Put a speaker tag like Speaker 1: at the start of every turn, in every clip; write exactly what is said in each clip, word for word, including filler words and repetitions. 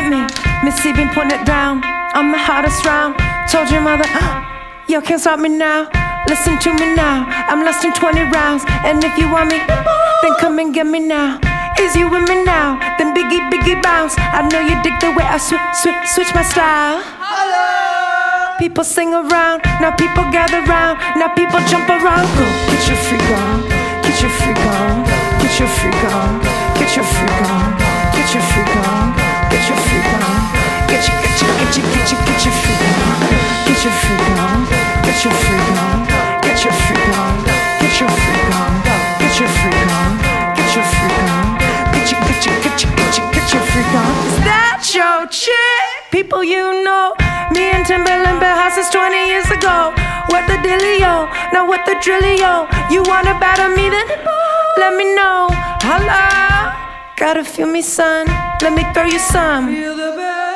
Speaker 1: me. Missy been putting it down. I'm the hottest round. Told your mother, uh, yo, can't stop me now. Listen to me now. I'm lost in twenty rounds. And if you want me, then come and get me now. Is you with me now? Then biggie, biggie bounce. I know you dig the way I switch, switch, switch my style. People sing around, now people gather round, now people jump around. Go, get your freak on, get your freak on, get your freak on, get your freak on, get your freak on, get your freak on, get your, get your, get your, get your, get your freak on, get your freak on, get your freak on, get your freak on, get your freak on, get your freak on, get your freak on, get your, get your, get your, get your, get your freak on. Is that your chick? People you know. Me and Timberland built houses twenty years ago. What the dealio? Now what the drillio? You wanna battle me then? Let me know. Holla. Gotta feel me, son. Let me throw you some. Feel the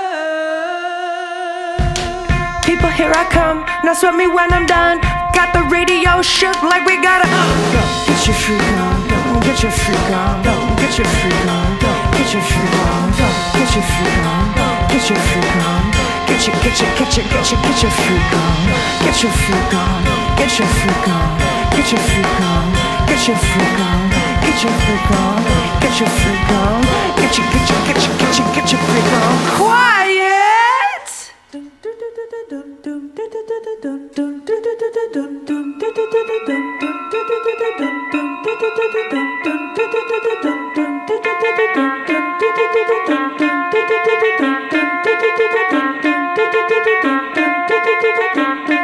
Speaker 1: bass. People, here I come. Now sweat me when I'm done. Got the radio shook like we gotta. Get your freak on. Get your freak on. Get your freak on. Get your freak on. Get your freak on. Get your freak on. Get your, get your, get your, get your, get your freak on. Get your freak on. Get your freak on. Get your freak on. Get your freak on. Get your freak on. Get your freak on. Get your, get your, get your, get your, get your freak on. Quiet. Thank you.